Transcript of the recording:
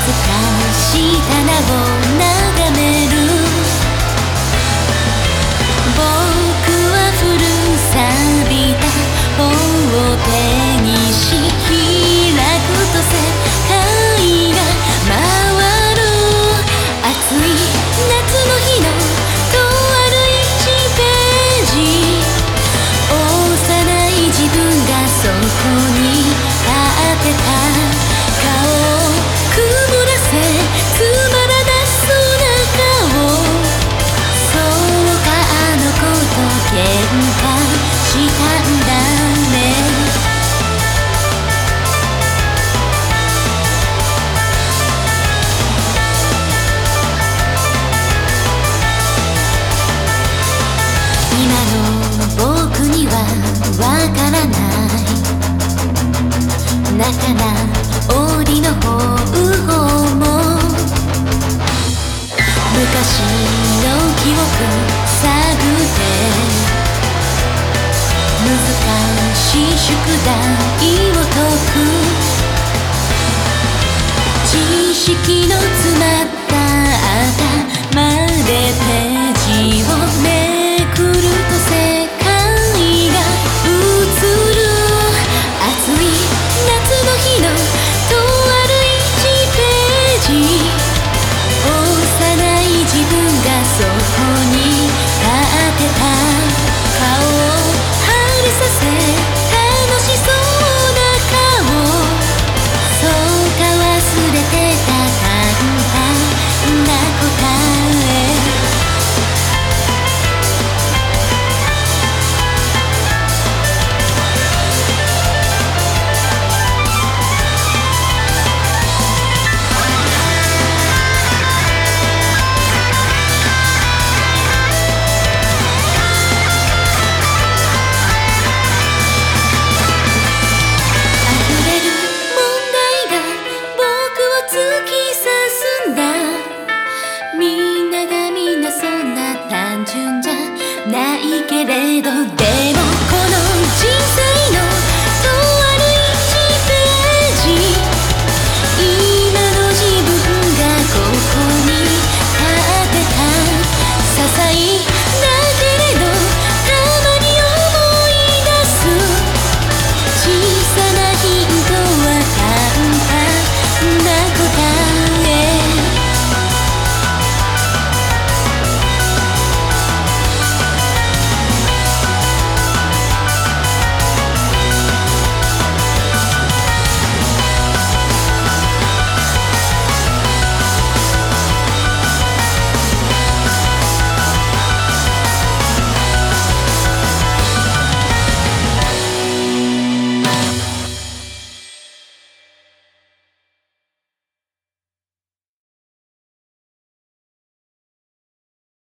し棚を眺める。僕は古錆びた本を手にし開くと世界が回る。暑い夏の日のとある1ページ、幼い自分がそこに立ってた。顔を曇らせつまらなそうな顔。そうか、あの子と喧嘩したんだね。今の僕にはわからない。仲直りの方法も昔の記憶探って難しい宿題を解く。知識の詰まった頭でページをめ